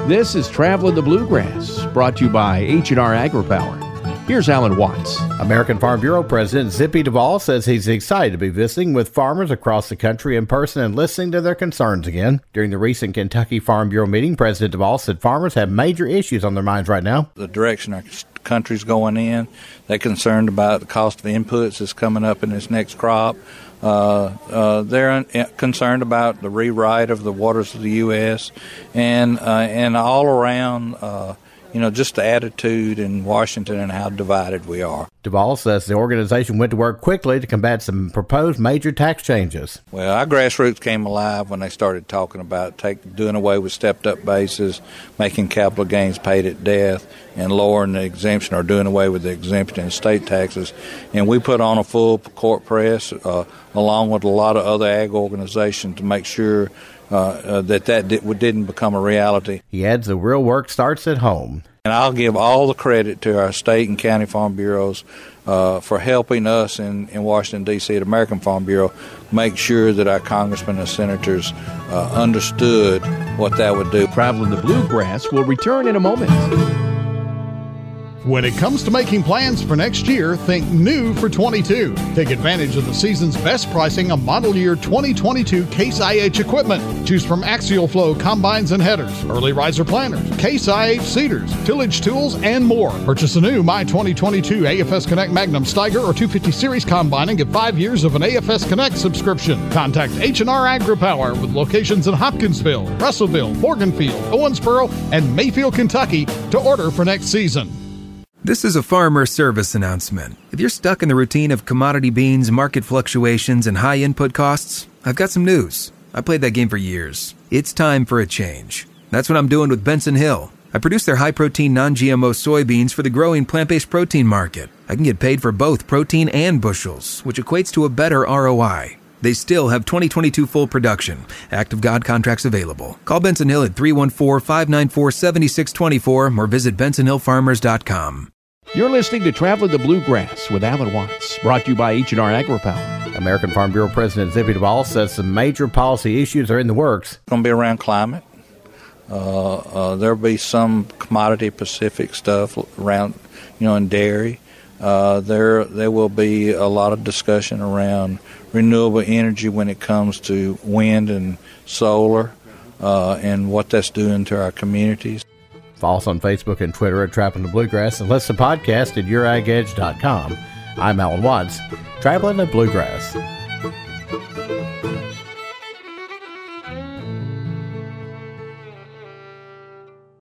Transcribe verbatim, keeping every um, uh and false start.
This is Traveling the Bluegrass, brought to you by H and R AgriPower. Here's Alan Watts. American Farm Bureau President Zippy Duvall says he's excited to be visiting with farmers across the country in person and listening to their concerns again. During the recent Kentucky Farm Bureau meeting, President Duvall said farmers have major issues on their minds right now. The direction our country's going in, they're concerned about the cost of inputs that's coming up in this next crop. Uh, uh, they're un- concerned about the rewrite of the waters of the U S and uh, and all around, uh, you know, just the attitude in Washington and how divided we are. Duvall says the organization went to work quickly to combat some proposed major tax changes. Well, our grassroots came alive when they started talking about take, doing away with stepped-up bases, making capital gains paid at death, and lowering the exemption or doing away with the exemption in state taxes. And we put on a full court press, uh, along with a lot of other ag organizations, to make sure uh, uh, that that di- didn't become a reality. He adds the real work starts at home. And I'll give all the credit to our state and county farm bureaus uh, for helping us in, in Washington, D C at American Farm Bureau make sure that our congressmen and senators uh, understood what that would do. Traveling the Bluegrass will return in a moment. When it comes to making plans for next year, think new for twenty-two. Take advantage of the season's best pricing on model year twenty twenty-two Case I H equipment. Choose from Axial Flow combines and headers, early riser planters, Case I H seeders, tillage tools, and more. Purchase a new My twenty twenty-two A F S Connect Magnum Steiger or two fifty Series combine and get five years of an A F S Connect subscription. Contact H and R AgriPower with locations in Hopkinsville, Russellville, Morganfield, Owensboro, and Mayfield, Kentucky to order for next season. This is a farmer service announcement. If you're stuck in the routine of commodity beans, market fluctuations, and high input costs, I've got some news. I played that game for years. It's time for a change. That's what I'm doing with Benson Hill. I produce their high-protein, non-G M O soybeans for the growing plant-based protein market. I can get paid for both protein and bushels, which equates to a better R O I. They still have twenty twenty-two full production. Act of God contracts available. Call Benson Hill at three one four, five nine four, seven six two four or visit benson hill farmers dot com. You're listening to Traveling the Bluegrass with Alan Watts, brought to you by H and R AgriPower. American Farm Bureau President Zippy Duvall says some major policy issues are in the works. It's going to be around climate. Uh, uh, there'll be some commodity-specific stuff around, you know, in dairy. Uh, there, there will be a lot of discussion around renewable energy when it comes to wind and solar uh, and what that's doing to our communities. Follow us on Facebook and Twitter at Traveling the Bluegrass and listen to the podcast at your ag edge dot com. I'm Alan Watts, Traveling the Bluegrass.